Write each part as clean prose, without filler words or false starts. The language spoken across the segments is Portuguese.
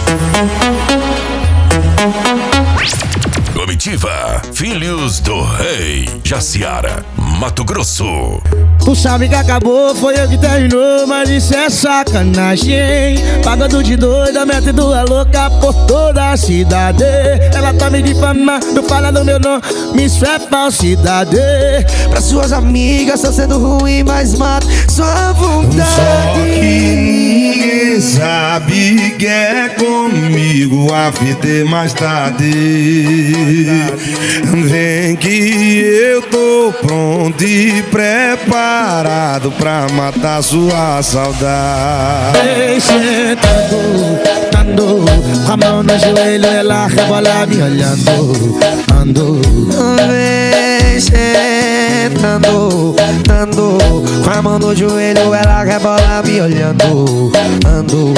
Comitiva Filhos do Rei, Jaciara, Mato Grosso. Tu sabe que acabou, foi eu que terminou, mas isso é sacanagem. Pagando de doida, metendo a louca por toda a cidade. Ela tá me difamando, fala do meu nome, isso é falsidade. Pra suas amigas tá sendo ruim, mas mata sua vontade. Só que ninguém sabe que é comigo, a fita é mais tarde. Vem que eu tô pronto e preparado pra matar sua saudade. Vem sentando, dando a mão no joelho, ela rebola me olhando, ando. Vem sentando, dando com a mão no joelho, ela rebola me olhando, ando.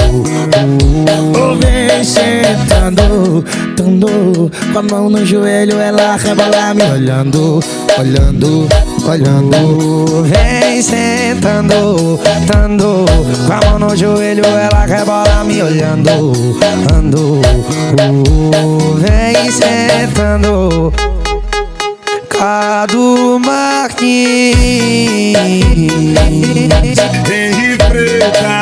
Vem sentando, dando com a mão no joelho, ela rebola me olhando, olhando, olhando. Vem sentando, dando com a mão no joelho, ela rebola me olhando, ando. Vem sentando, Cadu Martins. Vem preta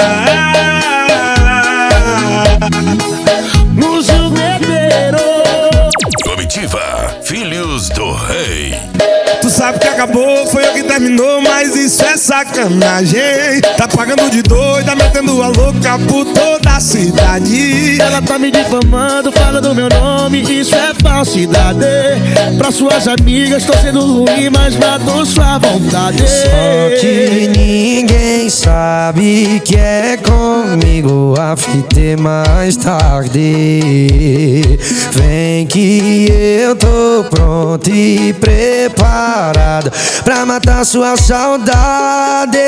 No jugueteiro. Comitiva Filhos do Rei. Tu sabe que acabou, foi eu que terminou, mas isso é sacanagem. Tá pagando de doida, metendo a louca por toda a cidade. Ela tá me difamando, fala do meu nome, isso é falsidade. Pra suas amigas tô sendo ruim, mas matou sua vontade. Só que ninguém sabe que é comigo, a fita é mais tarde. Vem que eu tô pronto e preparado pra matar sua saudade.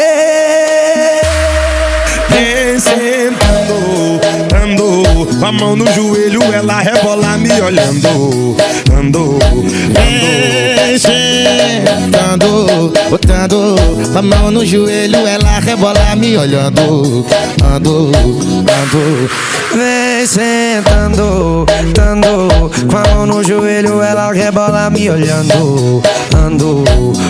Vem sentando, andou com a mão no joelho, ela rebola me olhando, andou, Vem sentando, botando a mão no joelho, ela rebola me olhando, ando, ando. Vem sentando, dando com a mão no joelho, ela rebola me olhando, ando.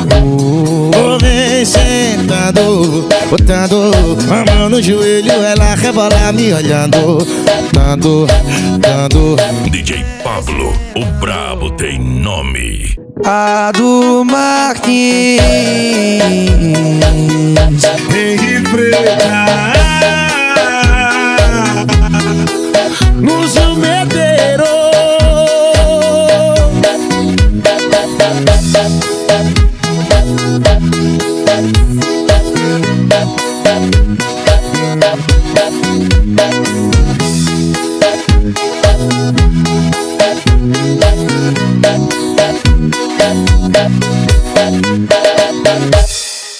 Vem sentando, botando a mão no joelho, ela rebola me olhando, dando, dando. DJ Pablo, o brabo tem nome. Cadu Martins. vem preta No jugueteiro.